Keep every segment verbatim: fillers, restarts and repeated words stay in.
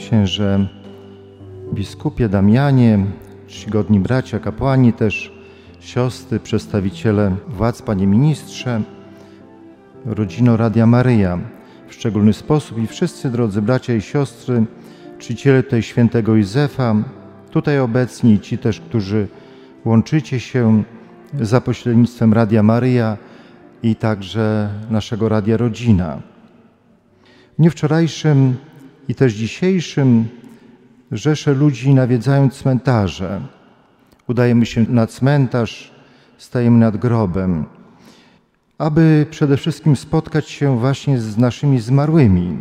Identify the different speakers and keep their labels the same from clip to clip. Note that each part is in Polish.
Speaker 1: księże biskupie Damianie, czcigodni bracia, kapłani, też siostry, przedstawiciele władz, panie ministrze, rodzino Radia Maryja w szczególny sposób i wszyscy drodzy bracia i siostry, czciciele tutaj świętego Józefa, tutaj obecni, ci też, którzy łączycie się za pośrednictwem Radia Maryja i także naszego Radia Rodzina. W dniu wczorajszym i też dzisiejszym rzesze ludzi nawiedzają cmentarze. Udajemy się na cmentarz, stajemy nad grobem, aby przede wszystkim spotkać się właśnie z naszymi zmarłymi.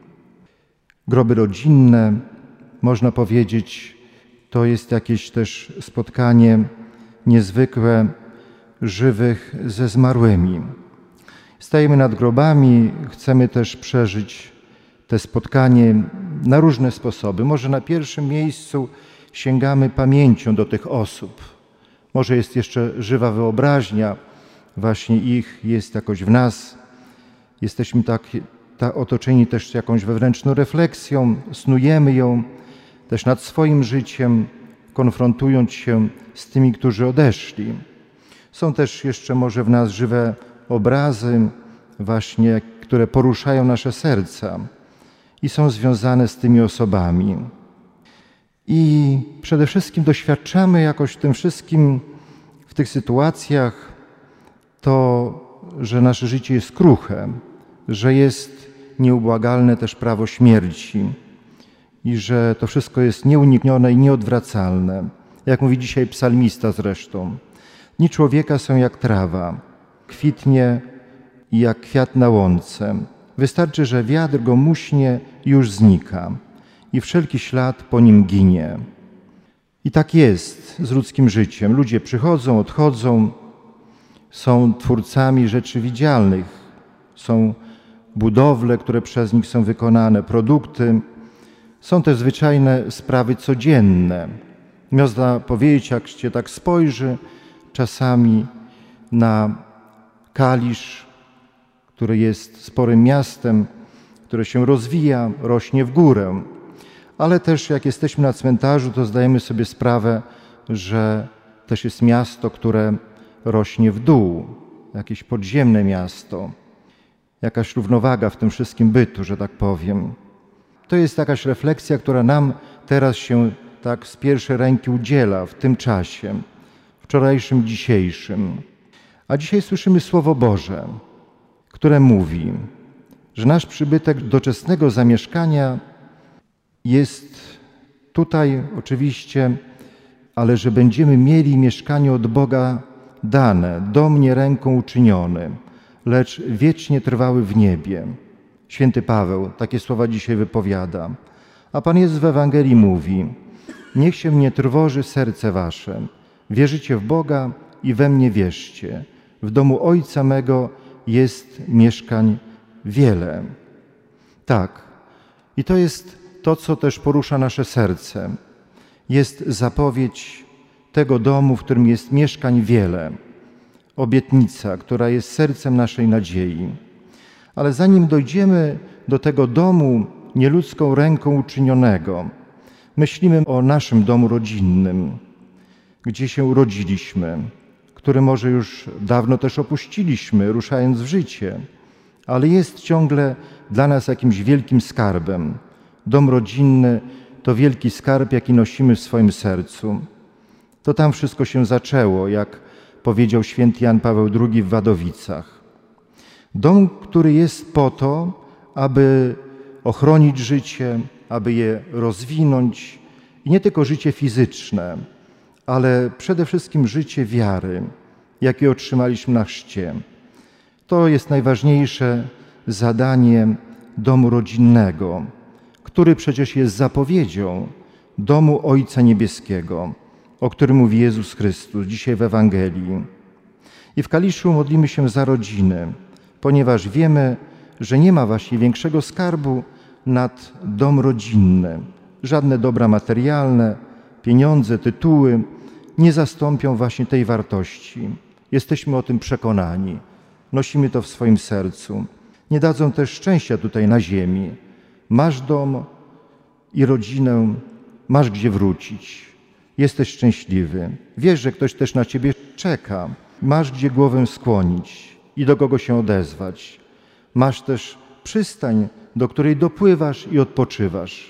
Speaker 1: Groby rodzinne, można powiedzieć, to jest jakieś też spotkanie niezwykłe żywych ze zmarłymi. Stajemy nad grobami, chcemy też przeżyć te spotkanie na różne sposoby. Może na pierwszym miejscu sięgamy pamięcią do tych osób. Może jest jeszcze żywa wyobraźnia, właśnie ich jest jakoś w nas. Jesteśmy tak, tak otoczeni też jakąś wewnętrzną refleksją, snujemy ją też nad swoim życiem, konfrontując się z tymi, którzy odeszli. Są też jeszcze może w nas żywe obrazy, właśnie, które poruszają nasze serca i są związane z tymi osobami. I przede wszystkim doświadczamy jakoś w tym wszystkim, w tych sytuacjach to, że nasze życie jest kruche, że jest nieubłagalne też prawo śmierci i że to wszystko jest nieuniknione i nieodwracalne. Jak mówi dzisiaj psalmista zresztą. Dni człowieka są jak trawa, kwitnie i jak kwiat na łące. Wystarczy, że wiatr go muśnie i już znika i wszelki ślad po nim ginie. I tak jest z ludzkim życiem. Ludzie przychodzą, odchodzą, są twórcami rzeczy widzialnych, są budowle, które przez nich są wykonane, produkty. Są też zwyczajne sprawy codzienne. Można powiedzieć, jak się tak spojrzy czasami na Kalisz, który jest sporym miastem, które się rozwija, rośnie w górę. Ale też jak jesteśmy na cmentarzu, to zdajemy sobie sprawę, że też jest miasto, które rośnie w dół, jakieś podziemne miasto, jakaś równowaga w tym wszystkim bytu, że tak powiem. To jest jakaś refleksja, która nam teraz się tak z pierwszej ręki udziela w tym czasie, wczorajszym, dzisiejszym. A dzisiaj słyszymy Słowo Boże, które mówi, że nasz przybytek doczesnego zamieszkania jest tutaj oczywiście, ale że będziemy mieli mieszkanie od Boga dane, dom nie ręką uczyniony, lecz wiecznie trwały w niebie. Święty Paweł takie słowa dzisiaj wypowiada. A Pan Jezus w Ewangelii mówi: niech się nie trwoży serce wasze, wierzycie w Boga i we mnie wierzcie. W domu Ojca mego jest mieszkań wiele. Tak, i to jest to, co też porusza nasze serce. Jest zapowiedź tego domu, w którym jest mieszkań wiele. Obietnica, która jest sercem naszej nadziei. Ale zanim dojdziemy do tego domu nieludzką ręką uczynionego, myślimy o naszym domu rodzinnym, gdzie się urodziliśmy, który może już dawno też opuściliśmy, ruszając w życie, ale jest ciągle dla nas jakimś wielkim skarbem. Dom rodzinny to wielki skarb, jaki nosimy w swoim sercu. To tam wszystko się zaczęło, jak powiedział święty Jan Paweł drugi w Wadowicach. Dom, który jest po to, aby ochronić życie, aby je rozwinąć i nie tylko życie fizyczne, ale przede wszystkim życie wiary, jakie otrzymaliśmy na chrzcie. To jest najważniejsze zadanie domu rodzinnego, który przecież jest zapowiedzią domu Ojca Niebieskiego, o którym mówi Jezus Chrystus dzisiaj w Ewangelii. I w Kaliszu modlimy się za rodziny, ponieważ wiemy, że nie ma właśnie większego skarbu nad dom rodzinny. Żadne dobra materialne, pieniądze, tytuły nie zastąpią właśnie tej wartości. Jesteśmy o tym przekonani. Nosimy to w swoim sercu. Nie dadzą też szczęścia tutaj na ziemi. Masz dom i rodzinę, masz gdzie wrócić. Jesteś szczęśliwy. Wiesz, że ktoś też na ciebie czeka. Masz gdzie głowę skłonić i do kogo się odezwać. Masz też przystań, do której dopływasz i odpoczywasz.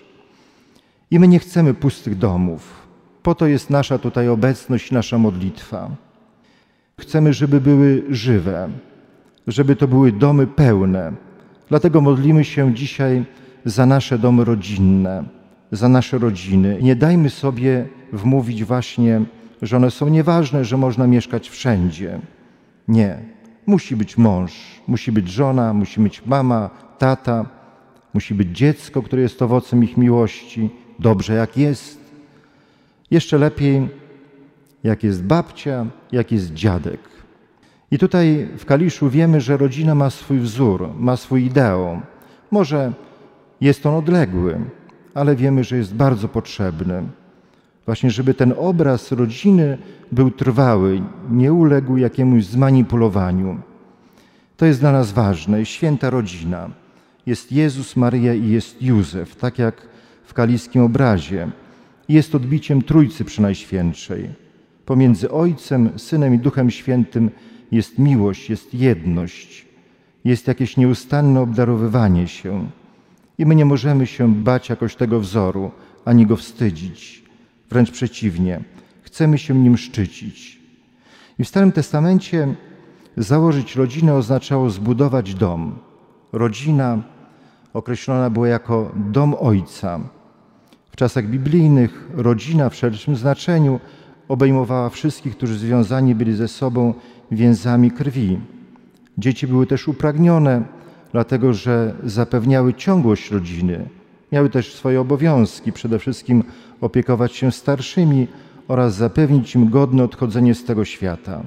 Speaker 1: I my nie chcemy pustych domów. Po to jest nasza tutaj obecność, nasza modlitwa. Chcemy, żeby były żywe, żeby to były domy pełne. Dlatego modlimy się dzisiaj za nasze domy rodzinne, za nasze rodziny. Nie dajmy sobie wmówić właśnie, że one są nieważne, że można mieszkać wszędzie. Nie. Musi być mąż, musi być żona, musi być mama, tata, musi być dziecko, które jest owocem ich miłości. Dobrze jak jest. Jeszcze lepiej, jak jest babcia, jak jest dziadek. I tutaj w Kaliszu wiemy, że rodzina ma swój wzór, ma swój ideał. Może jest on odległy, ale wiemy, że jest bardzo potrzebny. Właśnie, żeby ten obraz rodziny był trwały, nie uległ jakiemuś zmanipulowaniu. To jest dla nas ważne. Święta rodzina. Jest Jezus, Maryja i jest Józef, tak jak w kaliskim obrazie. Jest odbiciem Trójcy Przenajświętszej. Pomiędzy Ojcem, Synem i Duchem Świętym jest miłość, jest jedność, jest jakieś nieustanne obdarowywanie się. I my nie możemy się bać jakoś tego wzoru, ani go wstydzić. Wręcz przeciwnie, chcemy się nim szczycić. I w Starym Testamencie założyć rodzinę oznaczało zbudować dom. Rodzina określona była jako dom Ojca. W czasach biblijnych rodzina w szerszym znaczeniu obejmowała wszystkich, którzy związani byli ze sobą więzami krwi. Dzieci były też upragnione, dlatego że zapewniały ciągłość rodziny. Miały też swoje obowiązki, przede wszystkim opiekować się starszymi oraz zapewnić im godne odchodzenie z tego świata.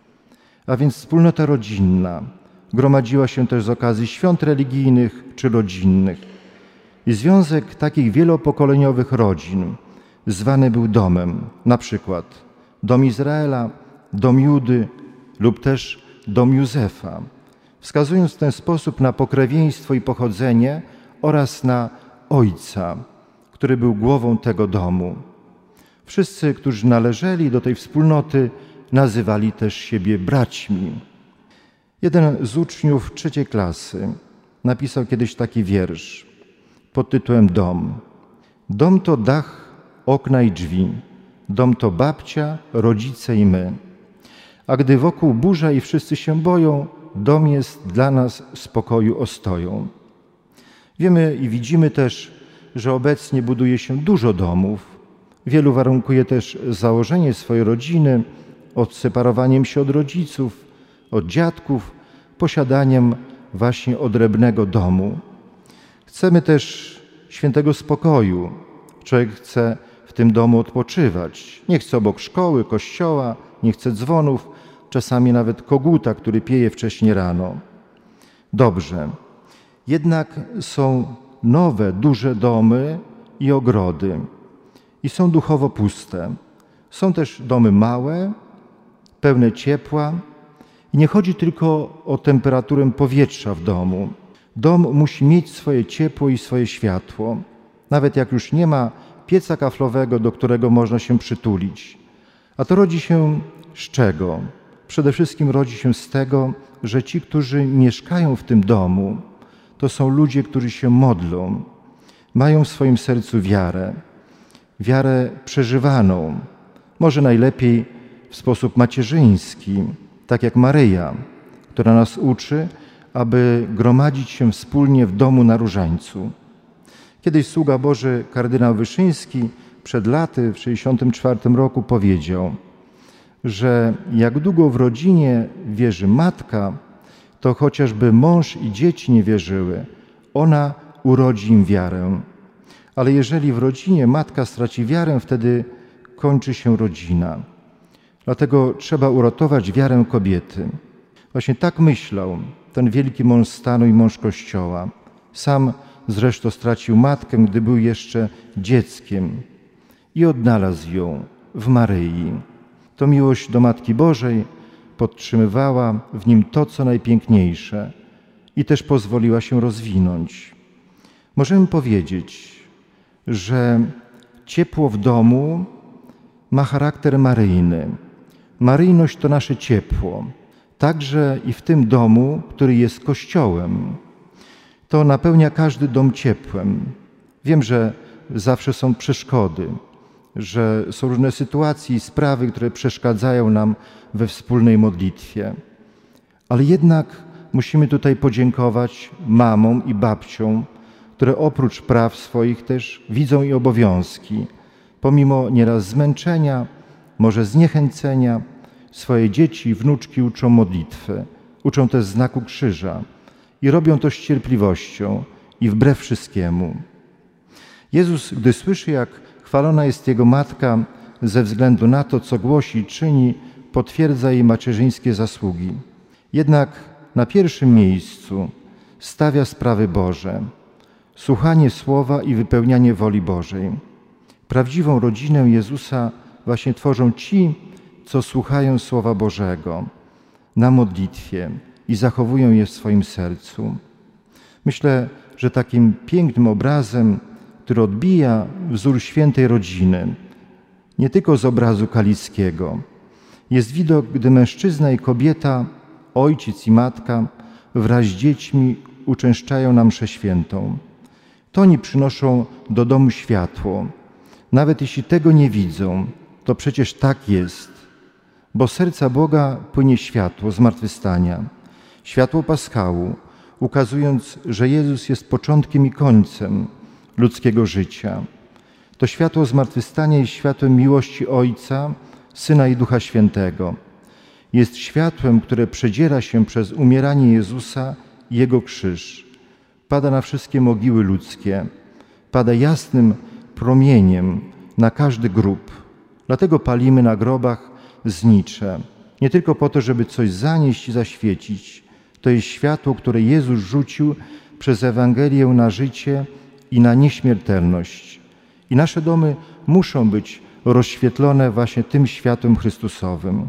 Speaker 1: A więc wspólnota rodzinna gromadziła się też z okazji świąt religijnych czy rodzinnych. I związek takich wielopokoleniowych rodzin zwany był domem, na przykład dom Izraela, dom Judy lub też dom Józefa, wskazując w ten sposób na pokrewieństwo i pochodzenie oraz na Ojca, który był głową tego domu. Wszyscy, którzy należeli do tej wspólnoty, nazywali też siebie braćmi. Jeden z uczniów trzeciej klasy napisał kiedyś taki wiersz pod tytułem Dom. Dom to dach, okna i drzwi. Dom to babcia, rodzice i my. A gdy wokół burza i wszyscy się boją, dom jest dla nas spokoju ostoją. Wiemy i widzimy też, że obecnie buduje się dużo domów. Wielu warunkuje też założenie swojej rodziny odseparowaniem się od rodziców, od dziadków, posiadaniem właśnie odrębnego domu. Chcemy też świętego spokoju. Człowiek chce w tym domu odpoczywać. Nie chce obok szkoły, kościoła, nie chce dzwonów, czasami nawet koguta, który pieje wcześnie rano. Dobrze. Jednak są nowe, duże domy i ogrody. I są duchowo puste. Są też domy małe, pełne ciepła. I nie chodzi tylko o temperaturę powietrza w domu. Dom musi mieć swoje ciepło i swoje światło. Nawet jak już nie ma pieca kaflowego, do którego można się przytulić. A to rodzi się z czego? Przede wszystkim rodzi się z tego, że ci, którzy mieszkają w tym domu, to są ludzie, którzy się modlą, mają w swoim sercu wiarę, wiarę przeżywaną, może najlepiej w sposób macierzyński, tak jak Maryja, która nas uczy, aby gromadzić się wspólnie w domu na Różańcu. Kiedyś sługa Boży kardynał Wyszyński przed laty w sześćdziesiątym czwartym roku powiedział, że jak długo w rodzinie wierzy matka, to chociażby mąż i dzieci nie wierzyły, ona urodzi im wiarę. Ale jeżeli w rodzinie matka straci wiarę, wtedy kończy się rodzina. Dlatego trzeba uratować wiarę kobiety. Właśnie tak myślał ten wielki mąż stanu i mąż Kościoła. Sam zresztą stracił matkę, gdy był jeszcze dzieckiem i odnalazł ją w Maryi. To miłość do Matki Bożej podtrzymywała w nim to, co najpiękniejsze i też pozwoliła się rozwinąć. Możemy powiedzieć, że ciepło w domu ma charakter maryjny. Maryjność to nasze ciepło, także i w tym domu, który jest kościołem. To napełnia każdy dom ciepłem. Wiem, że zawsze są przeszkody, że są różne sytuacje i sprawy, które przeszkadzają nam we wspólnej modlitwie. Ale jednak musimy tutaj podziękować mamom i babciom, które oprócz praw swoich też widzą i obowiązki. Pomimo nieraz zmęczenia, może zniechęcenia, swoje dzieci i wnuczki uczą modlitwy, uczą też znaku krzyża i robią to z cierpliwością i wbrew wszystkiemu. Jezus, gdy słyszy, jak chwalona jest Jego matka ze względu na to, co głosi i czyni, potwierdza jej macierzyńskie zasługi. Jednak na pierwszym miejscu stawia sprawy Boże, słuchanie Słowa i wypełnianie woli Bożej. Prawdziwą rodzinę Jezusa właśnie tworzą ci, co słuchają Słowa Bożego na modlitwie i zachowują je w swoim sercu. Myślę, że takim pięknym obrazem, który odbija wzór świętej rodziny, nie tylko z obrazu kalickiego, jest widok, gdy mężczyzna i kobieta, ojciec i matka wraz z dziećmi uczęszczają na mszę świętą. To oni przynoszą do domu światło. Nawet jeśli tego nie widzą, to przecież tak jest, bo z serca Boga płynie światło zmartwychwstania, światło paschału, ukazując, że Jezus jest początkiem i końcem ludzkiego życia. To światło zmartwychwstania jest światłem miłości Ojca, Syna i Ducha Świętego. Jest światłem, które przedziera się przez umieranie Jezusa i Jego krzyż. Pada na wszystkie mogiły ludzkie, pada jasnym promieniem na każdy grób. Dlatego palimy na grobach znicze. Nie tylko po to, żeby coś zanieść i zaświecić. To jest światło, które Jezus rzucił przez Ewangelię na życie i na nieśmiertelność. I nasze domy muszą być rozświetlone właśnie tym światłem Chrystusowym.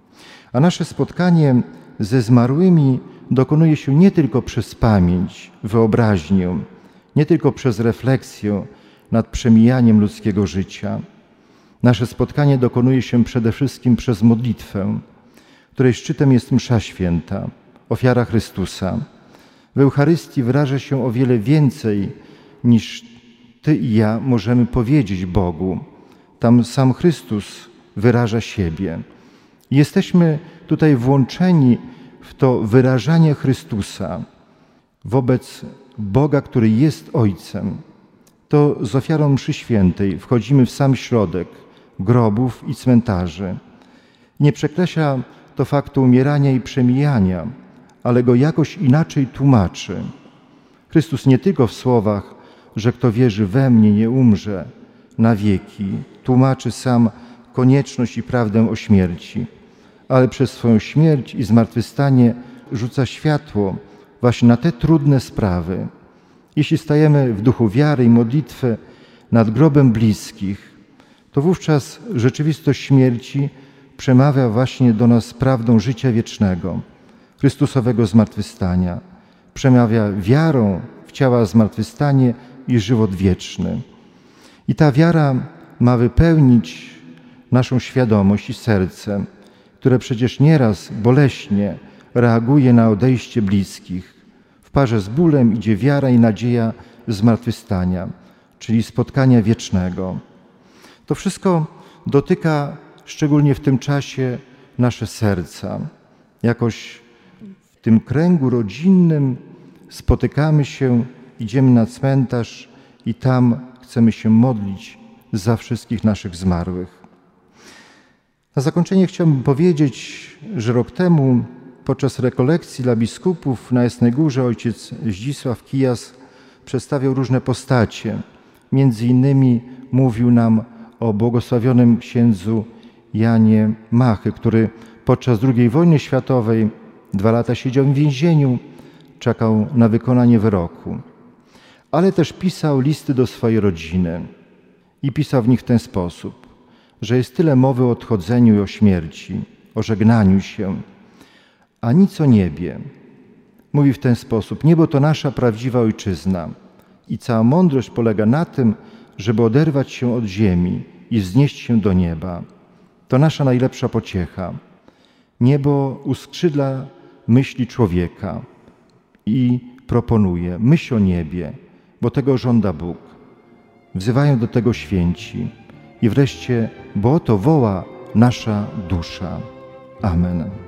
Speaker 1: A nasze spotkanie ze zmarłymi dokonuje się nie tylko przez pamięć, wyobraźnię, nie tylko przez refleksję nad przemijaniem ludzkiego życia. Nasze spotkanie dokonuje się przede wszystkim przez modlitwę, której szczytem jest msza święta, ofiara Chrystusa. W Eucharystii wyraża się o wiele więcej niż Ty i ja możemy powiedzieć Bogu. Tam sam Chrystus wyraża siebie. Jesteśmy tutaj włączeni w to wyrażanie Chrystusa wobec Boga, który jest Ojcem. To z ofiarą mszy świętej wchodzimy w sam środek grobów i cmentarzy. Nie przekreśla to faktu umierania i przemijania, ale go jakoś inaczej tłumaczy. Chrystus nie tylko w słowach, że kto wierzy we mnie, nie umrze na wieki, tłumaczy sam konieczność i prawdę o śmierci, ale przez swoją śmierć i zmartwychwstanie rzuca światło właśnie na te trudne sprawy. Jeśli stajemy w duchu wiary i modlitwy nad grobem bliskich, to wówczas rzeczywistość śmierci przemawia właśnie do nas prawdą życia wiecznego, Chrystusowego zmartwychwstania. Przemawia wiarą w ciała zmartwychwstanie i żywot wieczny. I ta wiara ma wypełnić naszą świadomość i serce, które przecież nieraz boleśnie reaguje na odejście bliskich. W parze z bólem idzie wiara i nadzieja zmartwychwstania, czyli spotkania wiecznego. To wszystko dotyka szczególnie w tym czasie nasze serca. Jakoś w tym kręgu rodzinnym spotykamy się, idziemy na cmentarz i tam chcemy się modlić za wszystkich naszych zmarłych. Na zakończenie chciałbym powiedzieć, że rok temu podczas rekolekcji dla biskupów na Jasnej Górze ojciec Zdzisław Kijas przedstawiał różne postacie. Między innymi mówił nam o błogosławionym księdzu Janie Machy, który podczas drugiej wojny światowej dwa lata siedział w więzieniu, czekał na wykonanie wyroku. Ale też pisał listy do swojej rodziny i pisał w nich w ten sposób, że jest tyle mowy o odchodzeniu i o śmierci, o żegnaniu się, a nic o niebie. Mówi w ten sposób: niebo to nasza prawdziwa ojczyzna i cała mądrość polega na tym, żeby oderwać się od ziemi i wznieść się do nieba. To nasza najlepsza pociecha. Niebo uskrzydla myśli człowieka i proponuje: myśl o niebie, bo tego żąda Bóg. Wzywają do tego święci. I wreszcie, bo o to woła nasza dusza. Amen.